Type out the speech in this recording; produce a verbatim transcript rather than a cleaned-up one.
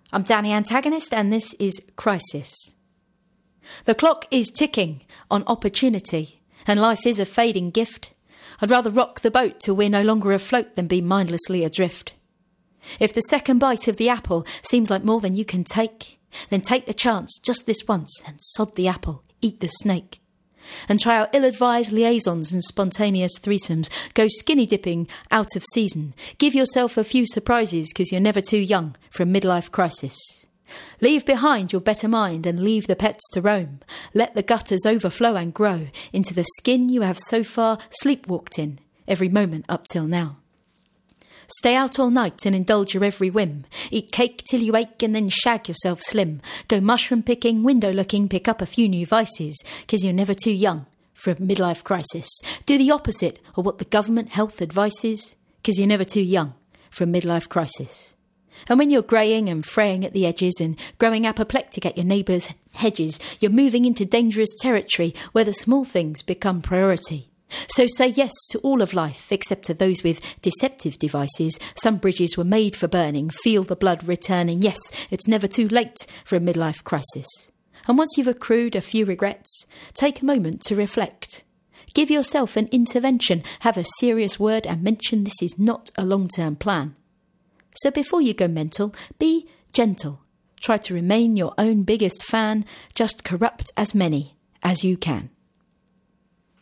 I'm Danny Antagonist, and this is Crisis. The clock is ticking on opportunity, and life is a fading gift. I'd rather rock the boat till we're no longer afloat than be mindlessly adrift. If the second bite of the apple seems like more than you can take, then take the chance just this once and sod the apple, eat the snake. And try out ill-advised liaisons and spontaneous threesomes. Go skinny dipping out of season. Give yourself a few surprises because you're never too young for a midlife crisis. Leave behind your better mind and leave the pets to roam. Let the gutters overflow and grow into the skin you have so far sleepwalked in every moment up till now. Stay out all night and indulge your every whim. Eat cake till you ache and then shag yourself slim. Go mushroom picking, window looking, pick up a few new vices, because you're never too young for a midlife crisis. Do the opposite of what the government health advises, because you're never too young for a midlife crisis. And when you're greying and fraying at the edges and growing apoplectic at your neighbour's hedges, you're moving into dangerous territory where the small things become priority. So say yes to all of life, except to those with deceptive devices. Some bridges were made for burning. Feel the blood returning. Yes, it's never too late for a midlife crisis. And once you've accrued a few regrets, take a moment to reflect. Give yourself an intervention. Have a serious word and mention this is not a long-term plan. So before you go mental, be gentle. Try to remain your own biggest fan. Just corrupt as many as you can.